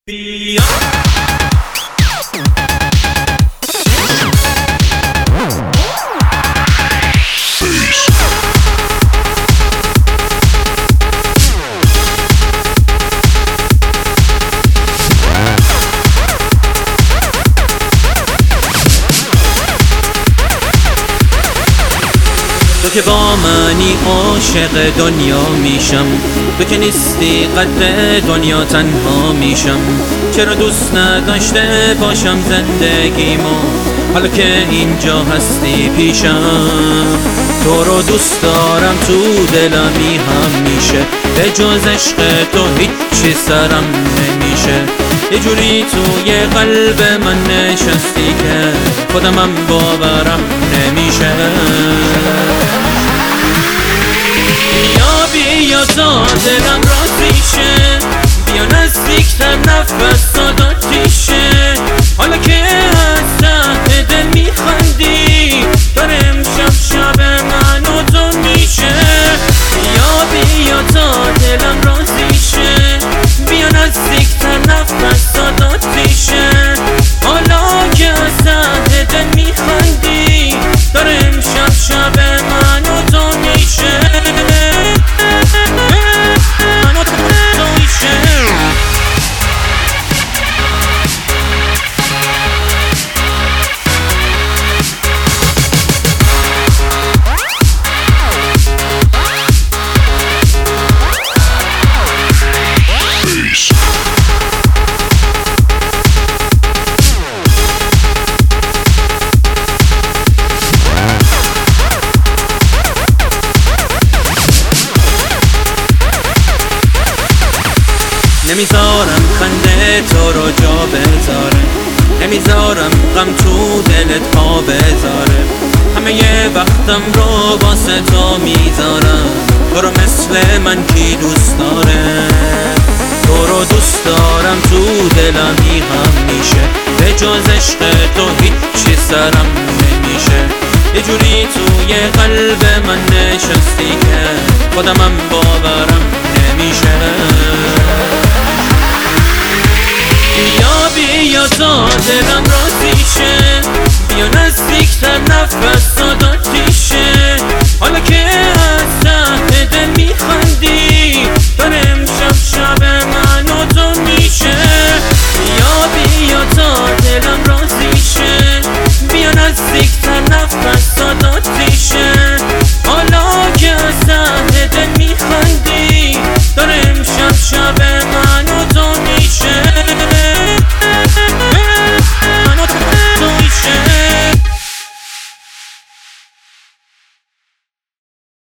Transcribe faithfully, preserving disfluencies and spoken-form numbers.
بیا تو که با منی عاشق دنیا میشم، تو که نیستی قدر دنیا تنها میشم. چرا دوست نداشته باشم زندگیمو حالا که اینجا هستی پیشم؟ تو رو دوست دارم تو دلمی همیشه، به جز عشق تو هیچی سرم نمیشه. یه جوری توی قلب من نشستی که خودمم باورم نمیشه. بیا بیا تا دلم راضی شه، بیا نزدیکتر نفس آتیشه. حالا که از ته دل میخندی داره امشب شب من و تو میشه. بیا بیا تا دلم راضی شه، بیا نزدیکتر نفس آتیشه. حالا که از ته دل میخندی داره امشب شب من و تو میشه. نمیذارم خنده تو رو جا بذاره، نمیذارم غم تو دلت پا بذاره. همه یه وقتم رو واسه تو میذارم، تو رو مثل من کی دوست داره؟ تو رو دوست دارم تو دلمی همیشه، به جز عشق تو هیچی سرم نمیشه. یه جوری توی قلب من نشستی که خودمم باورم نمیشه. بیا بیا تا دلم راضی شه، بیا نزدیکتر نفس آتیشه.